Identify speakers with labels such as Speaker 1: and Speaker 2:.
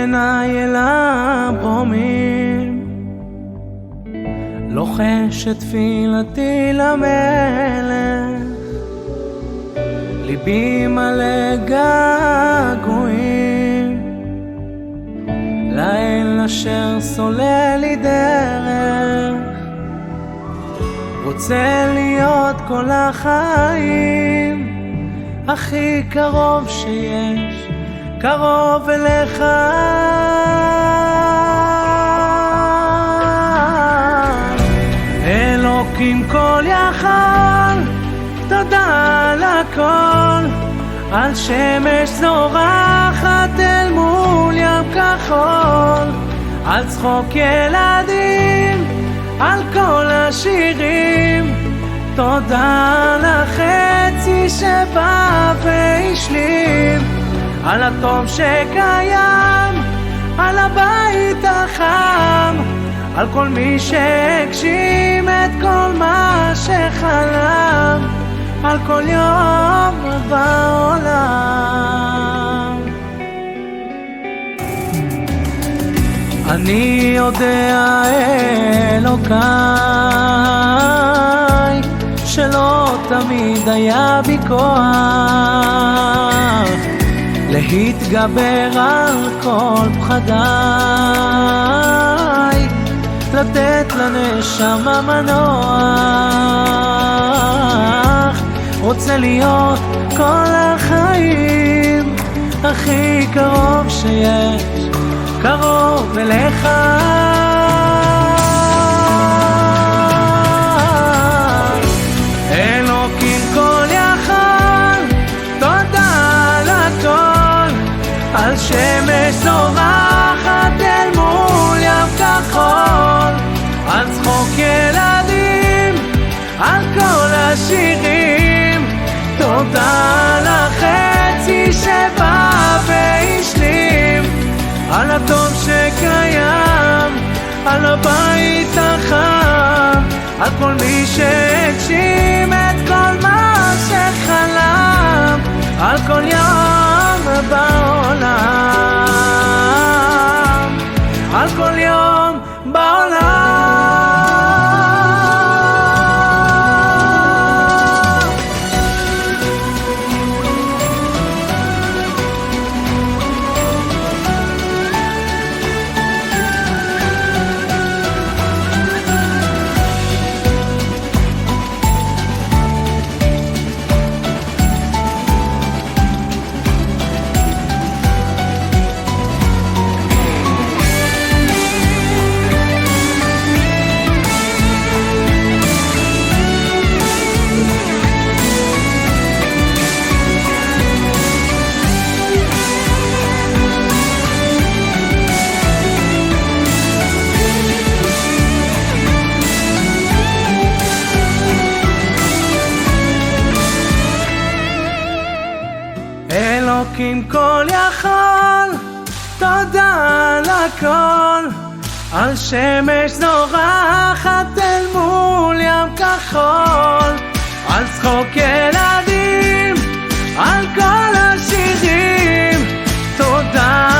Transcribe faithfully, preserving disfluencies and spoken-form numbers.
Speaker 1: עיניי אל הברומים, לוחש את תפילתי למלך, ליבי מלא געגועים לאל אשר סולל לי דרך. רוצה להיות כל החיים הכי קרוב שיש, קרוב אליך. אלוקים כל יכול, תודה על הכל, על שמש זורחת אל מול ים כחול, על צחוק ילדים, על כל השירים. תודה על החצי שבא והשלים, על הטוב שקיים, על הבית החם, על כל מי שהגשים את כל מה שחלם, על כל יום בעולם. אני יודע אלוקיי שלא תמיד היה בי כוח להתגבר על כל פחדיי, לתת לנשמה מנוח. רוצה להיות כל החיים הכי קרוב שיש, קרוב אליך. אלוקים כל יכול, תודה על הכל, על שמש זורחת אל מול ים כחול, על צחוק ילדים, על כל השירים. תודה על החצי שבא והשלים, על הטוב שקיים, על הבית החם, על כל מי שהגשים את כל מה שחלם, על כל יום בעולם, על כל יום בעולם. אלוקים כל יכול, תודה על הכל, על שמש זורחת אל מול ים כחול, על צחוק ילדים, על כל השירים. תודה